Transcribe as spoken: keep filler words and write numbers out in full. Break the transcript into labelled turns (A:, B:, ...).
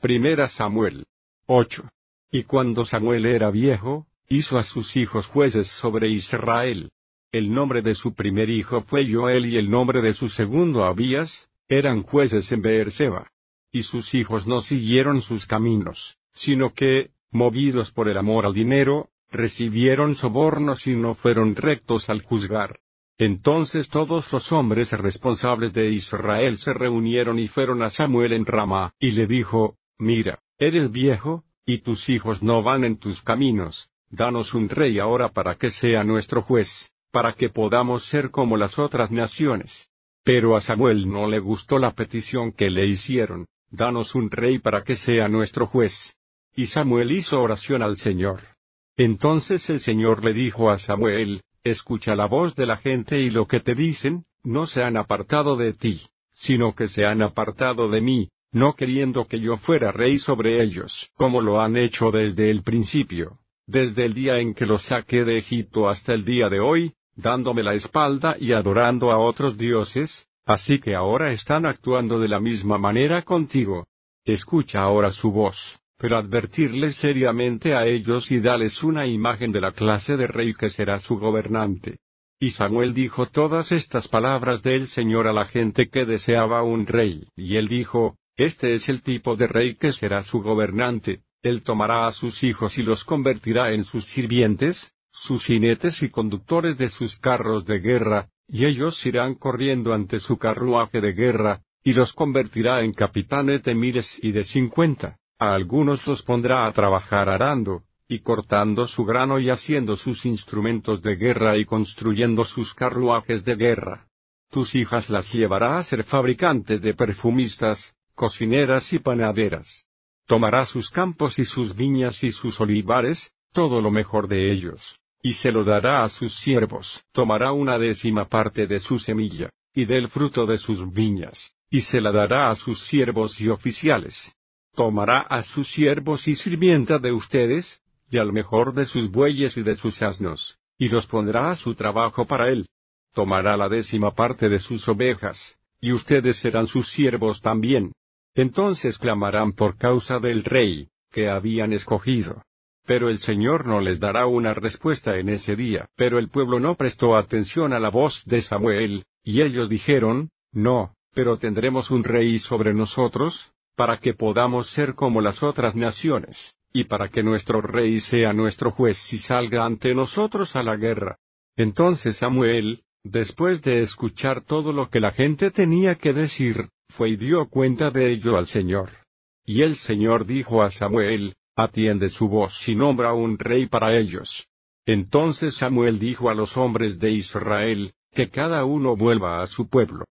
A: Primera Samuel ocho. Y cuando Samuel era viejo, hizo a sus hijos jueces sobre Israel. El nombre de su primer hijo fue Joel y el nombre de su segundo Abías, eran jueces en Beerseba. Y sus hijos no siguieron sus caminos, sino que, movidos por el amor al dinero, recibieron sobornos y no fueron rectos al juzgar. Entonces todos los hombres responsables de Israel se reunieron y fueron a Samuel en Ramá, y le dijo, mira, eres viejo, y tus hijos no van en tus caminos, danos un rey ahora para que sea nuestro juez, para que podamos ser como las otras naciones. Pero a Samuel no le gustó la petición que le hicieron, danos un rey para que sea nuestro juez. Y Samuel hizo oración al Señor. Entonces el Señor le dijo a Samuel, escucha la voz de la gente y lo que te dicen, no se han apartado de ti, sino que se han apartado de mí, no queriendo que yo fuera rey sobre ellos, como lo han hecho desde el principio, desde el día en que los saqué de Egipto hasta el día de hoy, dándome la espalda y adorando a otros dioses, así que ahora están actuando de la misma manera contigo. Escucha ahora su voz, pero advertirles seriamente a ellos y dales una imagen de la clase de rey que será su gobernante. Y Samuel dijo todas estas palabras del Señor a la gente que deseaba un rey, y él dijo, este es el tipo de rey que será su gobernante, él tomará a sus hijos y los convertirá en sus sirvientes, sus jinetes y conductores de sus carros de guerra, y ellos irán corriendo ante su carruaje de guerra, y los convertirá en capitanes de miles y de cincuenta. A algunos los pondrá a trabajar arando, y cortando su grano y haciendo sus instrumentos de guerra y construyendo sus carruajes de guerra. Tus hijas las llevará a ser fabricantes de perfumistas, cocineras y panaderas. Tomará sus campos y sus viñas y sus olivares, todo lo mejor de ellos, y se lo dará a sus siervos. Tomará una décima parte de su semilla, y del fruto de sus viñas, y se la dará a sus siervos y oficiales. Tomará a sus siervos y sirvienta de ustedes, y al mejor de sus bueyes y de sus asnos, y los pondrá a su trabajo para él. Tomará la décima parte de sus ovejas, y ustedes serán sus siervos también. Entonces clamarán por causa del rey, que habían escogido. Pero el Señor no les dará una respuesta en ese día. Pero el pueblo no prestó atención a la voz de Samuel, y ellos dijeron, no, pero tendremos un rey sobre nosotros, para que podamos ser como las otras naciones, y para que nuestro rey sea nuestro juez y salga ante nosotros a la guerra. Entonces Samuel, después de escuchar todo lo que la gente tenía que decir, fue y dio cuenta de ello al Señor. Y el Señor dijo a Samuel, atiende su voz y nombra un rey para ellos. Entonces Samuel dijo a los hombres de Israel, que cada uno vuelva a su pueblo.